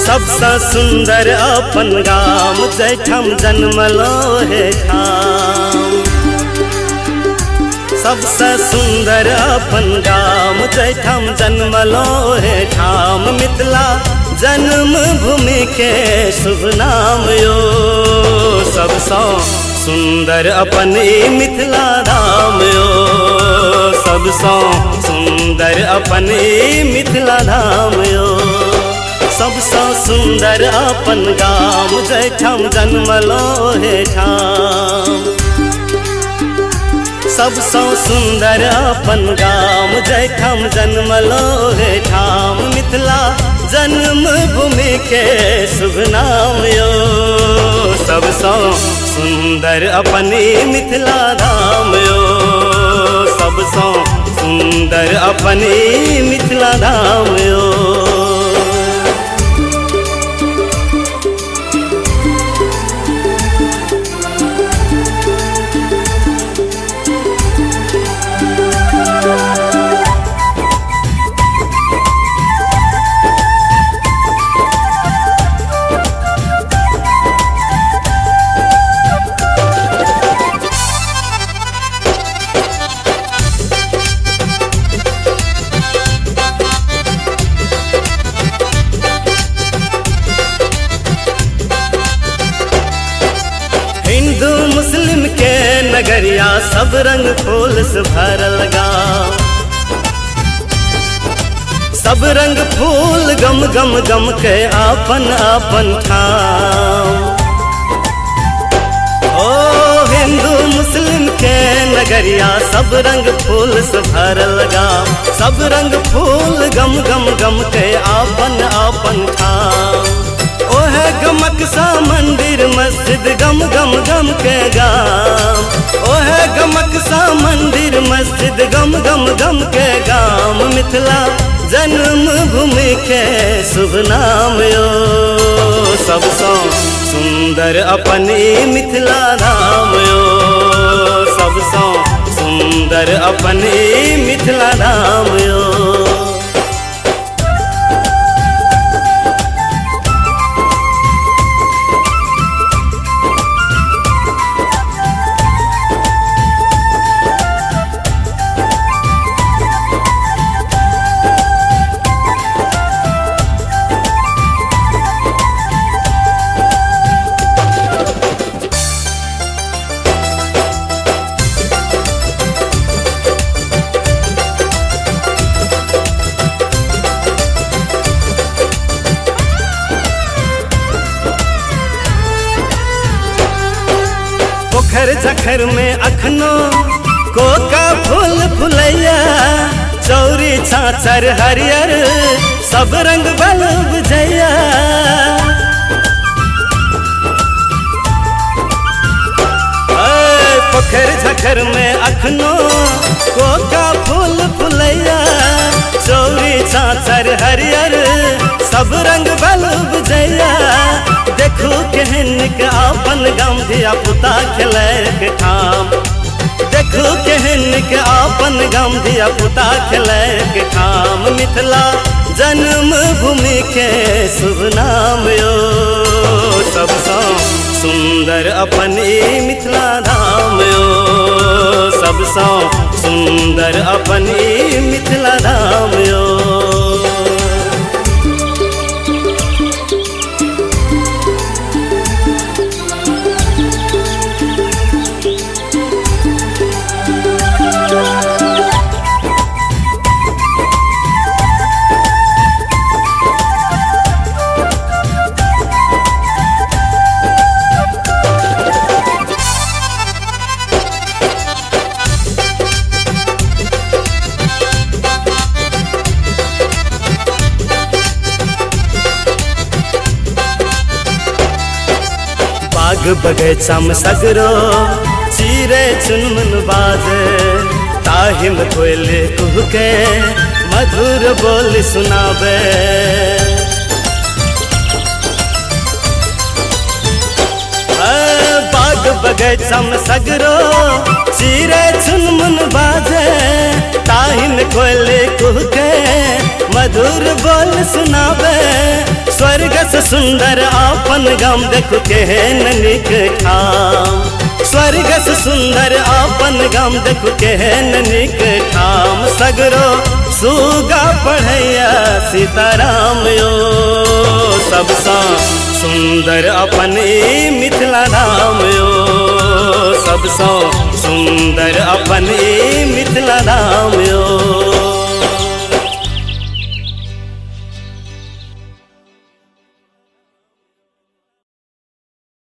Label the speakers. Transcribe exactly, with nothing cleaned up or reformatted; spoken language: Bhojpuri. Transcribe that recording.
Speaker 1: सबसे सुंदर अपन गाम जैठम जन्मलो हे ठाम। सबसे सुंदर अपन गाम जैठम जन्मलो हे ठाम। मिथिला जन्म भूमि के शुभ नाम यो। सबसे सुंदर अपन ई मिथिला धाम यो। सबसे सुंदर अपन ई मिथिला धाम यो। सबसे सुंदर अपन गाम जैठम जन्मलो हे ठाम। सबसे सुंदर अपन गाम जैठम जन्मलो हे ठाम। मिथिला जन्म भूमि के शुभ नाम यो। सबसे सुंदर अपन ई मिथिला धाम यो। सबसे सुंदर अपन ई मिथिला धाम यो। हिंदू मुस्लिम के नगरिया सब रंग फूल से भरल गाँव। सब रंग फूल गम गम गम के आपन आपन ठाम। ओ हिंदू मुस्लिम के नगरिया सब रंग फूल से भरल गाँव। सब रंग फूल गम गम गम के आपन आपन ठाम। ओहे गमक सा मंदिर मस्जिद गम गम गम के गाम। ओहे गमक सा मंदिर मस्जिद गम गम गम के गाम। मिथिला जन्म भूमि के शुभ नाम यो। सबसे सुंदर अपन ई मिथिला धाम यो। सबसे सुंदर अपन ई मिथिला धाम यो। पोखर जखर में अखनो कोका फूल फुलैया। चौरी छाछर हरियर सब रंग बल बुझैया। पोखर झखर में अखनो कोका फूल फुलैया। चौरी छाछर हरियर सब रंग बल बुझैया। देखू केहन के अपन गाम धिया पुता खेलै के ठाम। देखू केहन के अपन गाम धिया पुता खेलै के ठाम। मिथिला जन्म भूमि के शुभ नाम यो। सबसे सुंदर अपन ई मिथिला धाम यो। सबसे सुंदर अपन ई मिथिला धाम यो। बाग बगैचा में सगरो चिरे चुनमुन बाजे। ताहिम कोयले कुहके मधुर बोल सुनावे। बाग बगैचा में सगरो चिरे चुनमुन बाजे। ताहिम कोयले कुहके मधुर बोल सुनावे। स्वर्ग से सुंदर आपन गाम देखो केहन निक ठाम। स्वर्ग से सुंदर आपन गाम देखो केहन निक ठाम। सगरो सुगा पढ़ैया सीताराम यो, सबसा सुंदर अपन ई मिथिला धाम यो, सबसा सुंदर अपन ई मिथिला धाम।